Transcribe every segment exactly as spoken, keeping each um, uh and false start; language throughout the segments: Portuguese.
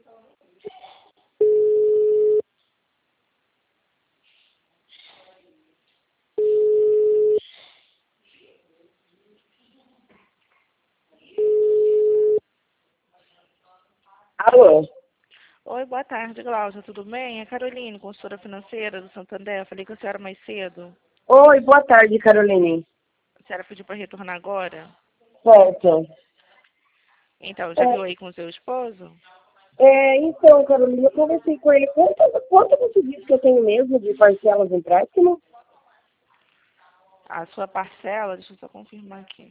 Alô? Oi, boa tarde, Glaucia. Tudo bem? É Caroline, consultora financeira do Santander. Falei com a senhora mais cedo. Oi, boa tarde, Caroline. A senhora pediu para retornar agora? Certo. Então, já viu aí com o seu esposo? É, então, Carolina, eu conversei com ele. Quanto, quanto você disse que eu tenho mesmo de parcelas de empréstimo? A sua parcela, deixa eu só confirmar aqui.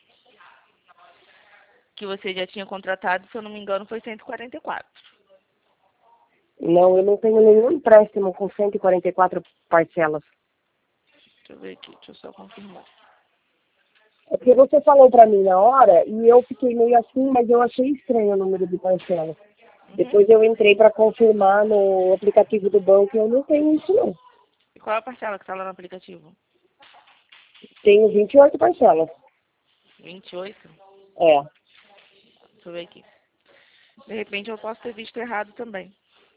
Que você já tinha contratado, se eu não me engano, foi cento e quarenta e quatro. Não, eu não tenho nenhum empréstimo com cento e quarenta e quatro parcelas. Deixa eu ver aqui, deixa eu só confirmar. É porque você falou pra mim na hora e eu fiquei meio assim, mas eu achei estranho o número de parcelas. Uhum. Depois eu entrei para confirmar no aplicativo do banco e eu não tenho isso não. E qual é a parcela que está lá no aplicativo? Tenho vinte e oito parcelas. vinte e oito? É. Deixa eu ver aqui. De repente eu posso ter visto errado também.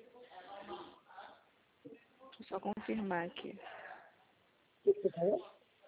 Deixa eu só confirmar aqui. O que você falou?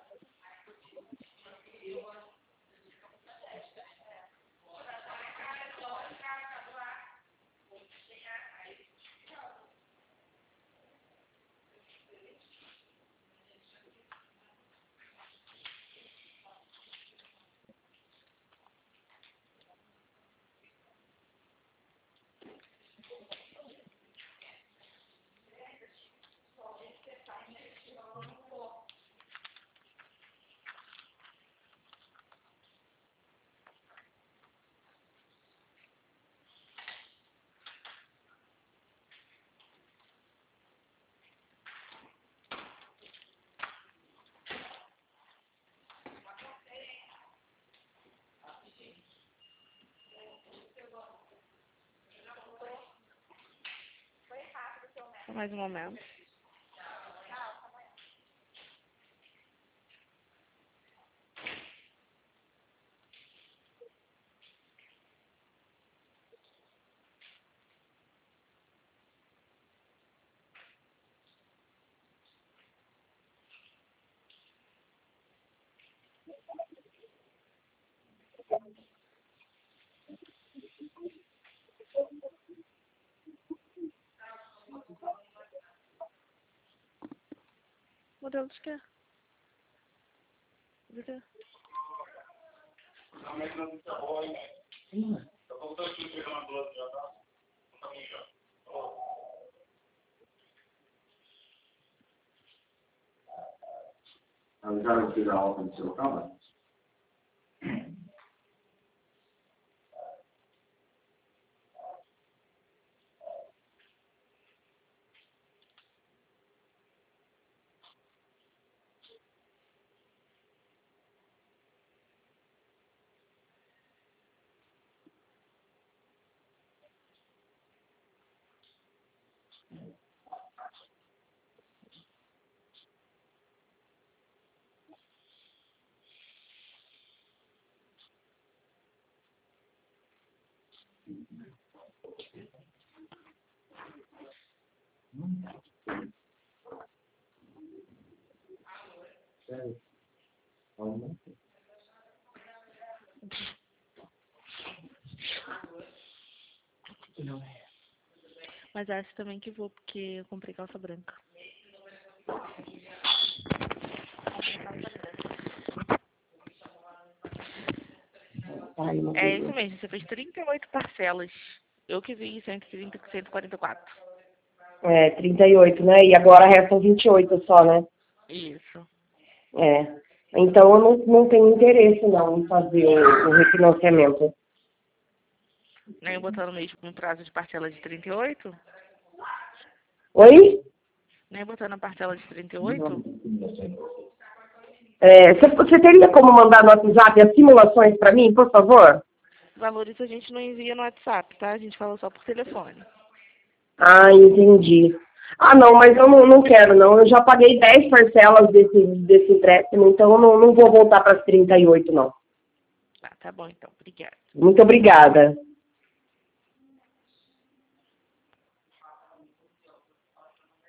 Só mais um momento. Modelo de quê? De quê? I'm trying to figure out from Silver Comment. Mas acho também que vou, porque eu comprei calça branca. Ai, meu É Deus. isso mesmo, você fez trinta e oito parcelas. Eu que vi cento e trinta, cento e quarenta e quatro. É, trinta e oito, né? E agora restam vinte e oito só, né? Isso. É. Então eu não, não tenho interesse não em fazer o, o refinanciamento. Nem botando mesmo com prazo de parcela de trinta e oito? Oi? Nem botando a parcela de trinta e oito? É, você, você teria como mandar no WhatsApp as simulações para mim, por favor? Valores a gente não envia no WhatsApp, tá? A gente fala só por telefone. Ah, entendi. Ah, não, mas eu não, não quero, não. Eu já paguei dez parcelas desse, desse empréstimo, então eu não, não vou voltar para as trinta e oito, não. Ah, tá bom então. Obrigada. Muito obrigada.